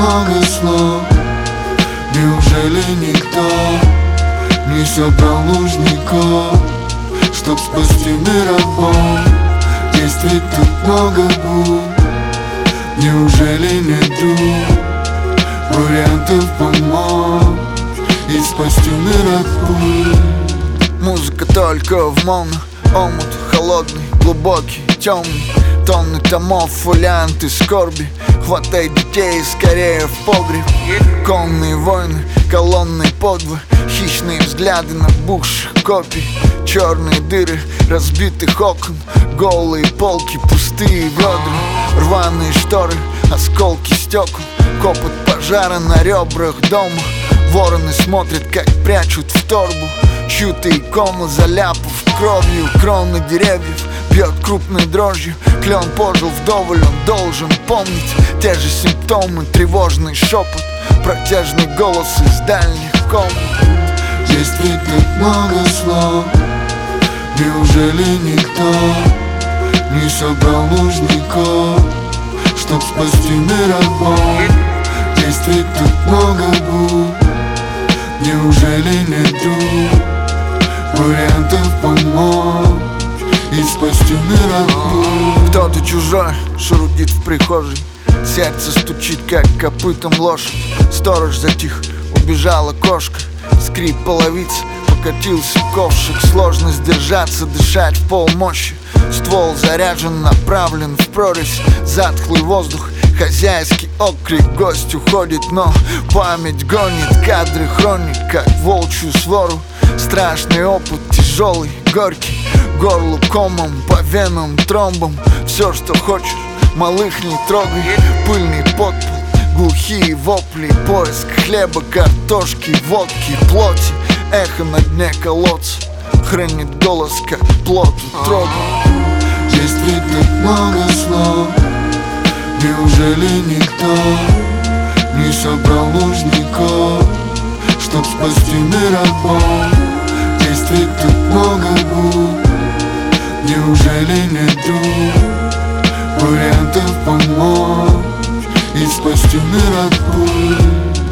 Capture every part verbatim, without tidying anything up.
много слов. Неужели никто не собрал нужников, чтоб спасти мир от боли? Есть ведь тут много бурь. Неужели нету вариантов помочь и спасти мир от бурь? Музыка только в моно, омут холодный, глубокий, темный. Тонны томов, фолианты скорби. Хватай детей скорее в погреб. Конные войны, колонны подвы, хищные взгляды набухших копий. Черные дыры разбитых окон, голые полки, пустые ведра, рваные шторы, осколки стекол, копоть пожара на ребрах дома. Вороны смотрят, как прячут в торбу чью-то икону, заляпав кровью кроны деревьев. Бьет крупной дрожью, клен пожил вдоволь, он должен помнить те же симптомы, тревожный шепот, протяжный голос из дальних комнат. Есть ведь так много слов. Неужели никто не собрал нужников, чтоб спасти мир от боли? Есть ведь тут много бурь. Неужели нету вариантов помочь и спасти мир от боли? Кто-то чужой шурудит в прихожей, сердце стучит, как копытом лошадь. Сторож затих, убежала кошка, скрип половиц, покатился ковшик. Сложно сдержаться, дышать в полмощи. Ствол заряжен, направлен в прорезь. Затхлый воздух, хозяйский окрик. Гость уходит, но память гонит кадры хроник, как волчью свору. Страшный опыт, тяжелый, горький, горлу комом, по венам тромбом. Все, что хочешь, малых не трогай. Пыльный подпол, глухие вопли, поиск хлеба, картошки, водки, плоти. Эхо на дне колодца хранит голос, как плод утробы. Есть ведь так много слов. Неужели никто не собрал нужников, чтоб спасти мир от боли? Есть ведь тут много бурь. Неужели нету вариантов помочь и спасти мир от бурь?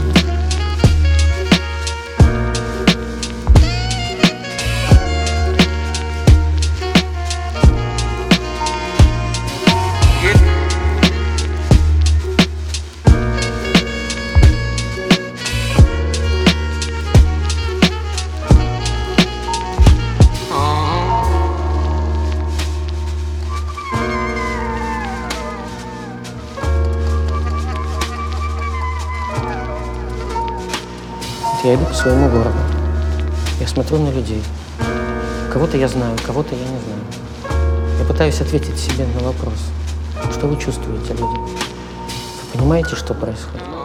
Я иду по своему городу. Я смотрю на людей. Кого-то я знаю, кого-то я не знаю. Я пытаюсь ответить себе на вопрос, что вы чувствуете, люди? Вы понимаете, что происходит?